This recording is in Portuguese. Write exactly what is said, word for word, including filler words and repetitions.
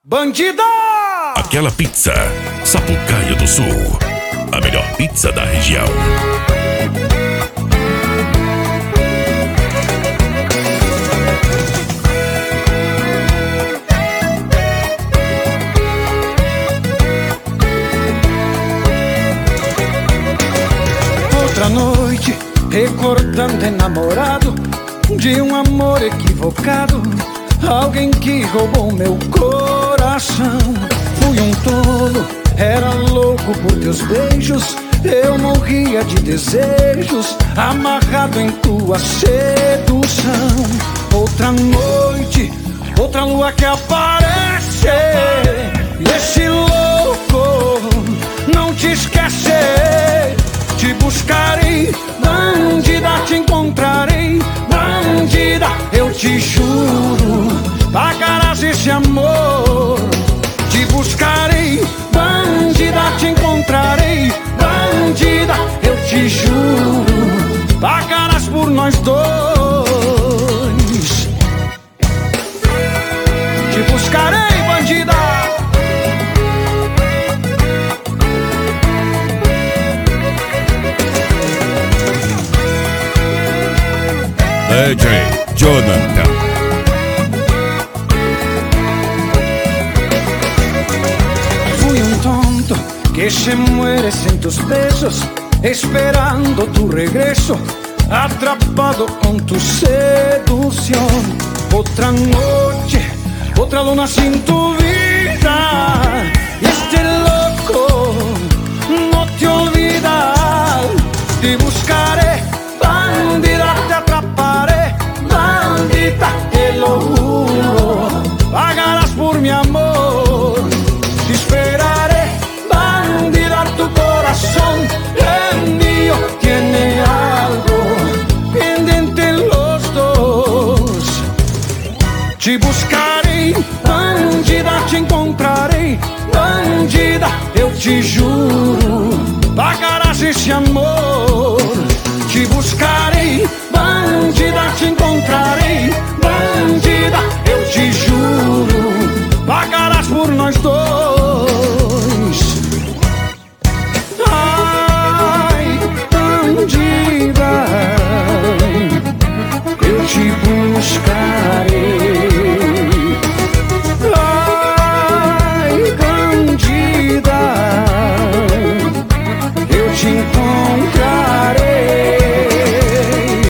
Bandida! Aquela pizza, Sapucaia do Sul, a melhor pizza da região. Outra noite, recordando enamorado de um amor equivocado, alguém que roubou meu coração. Fui um tolo, era louco por teus beijos, eu morria de desejos, amarrado em tua sedução. Outra noite, outra lua que aparece, e esse louco não te esquece. Te buscarei, bandida, te encontrarei, bandida, eu te juro, pagarás esse amor. Te buscarei, bandida, te encontrarei, bandida, eu te juro, pagarás por nós dois. Te buscarei, bandida. D J Jonathan. Fui un tonto que se muere sin tus besos, esperando tu regreso, atrapado con tu seducción. Otra noche, otra luna sin tu vida, y este loco no te olvida. Te buscaré, bandida, te atraparé, bandita, te lo juro, pagarás por mi amor. Te esperaré, bandida, tu corazón el mío tiene algo pendiente los dos. Te buscarei, bandida, te encontrarei, bandida, eu te juro, pagarás esse amor. Te buscarei, bandida, te encontrarei,